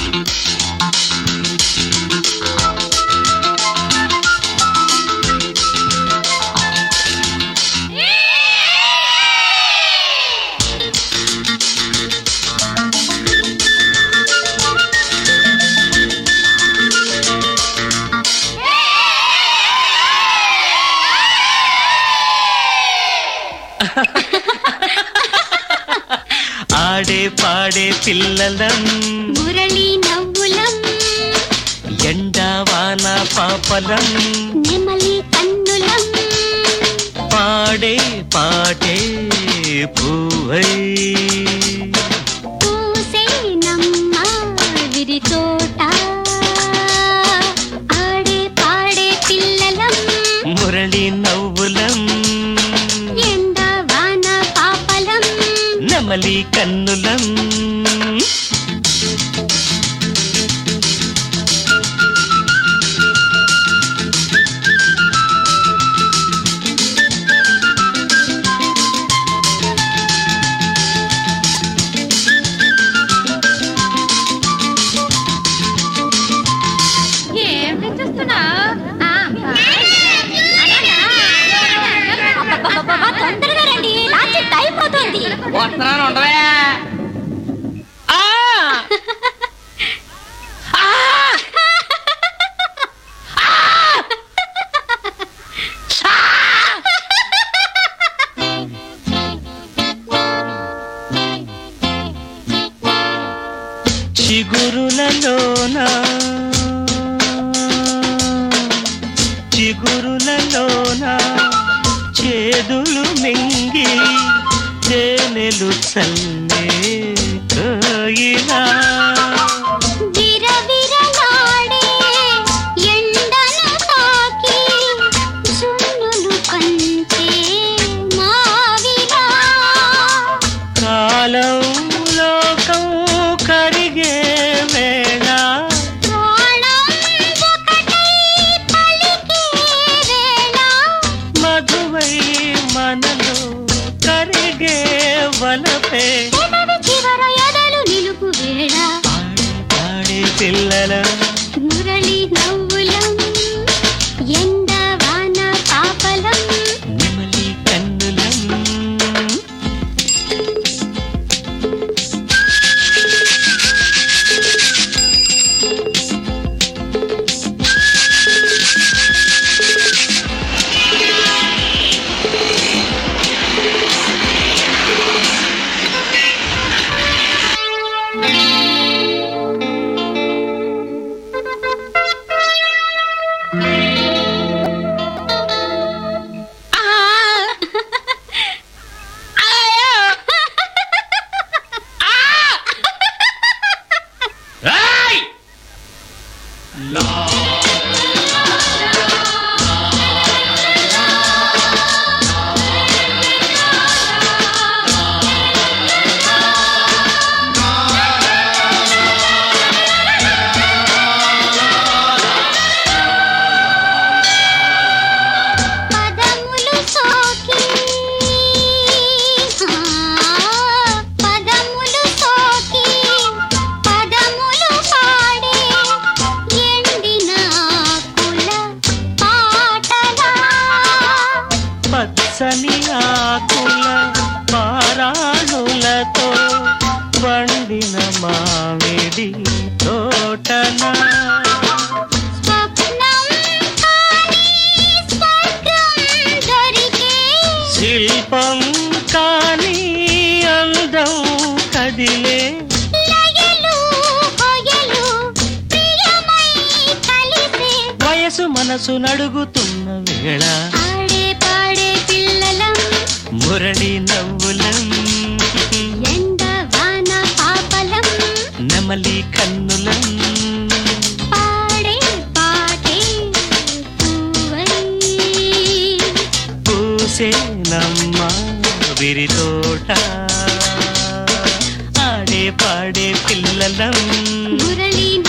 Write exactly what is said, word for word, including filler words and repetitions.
ఆడే పాడే పిల్లలం మురళి నవ్వులం ఎండా వాన పాపలం నెమలి కన్నులం పాడే పాటే పూవై పూసేనమ్మ విరి తోట ఆడే పాడే పిల్లలం మురళి నవ్వులం ఎండా వాన పాపలం నెమలి కన్నులం తొందరగా రండి లాంచ్ టైం అవుతుంది వస్తున్నాను ఉండవే చిగురులలోన చిగురులలోన చేదులు మింగి తేనెలు చల్లే కోయిలా విరవిరలాడే ఎండను తాకి జున్నులు పంచే మావిలా కాలం లోకం కరిగే వేళ ప్రాణం ఒకటై పలికే వేళ మధువై మనలో కరిగే వలపే పెదవి చివర ఎదలు నిలుపు వేళ పాడే పాడే పిల్లల మురళి నవ్వులం ఎండ వాన పాపలం నెమలి కన్నులం పదములు సోకి పదములు సోకి పదములు పాడే ఎండిన కుల పాటలా పచ్చని ఆకుల పారాణులతో వండిన మామిడి తోటన స్వప్నం కాని స్వర్గం దొరికే శిల్పం కాని అందం కదిలే లయలు హొయలు ప్రియమై కలిసే వయసు మనసు నడుగుతున్న వేళ ఆడే పాడే పిల్లలం మురళి నవ్వులం ఎండ వాన పాపలం నెమలి కన్నులం పాడే పాటే పూవై పూసేనమ్మ విరి తోట ఆడే పాడే పిల్లలం మురళి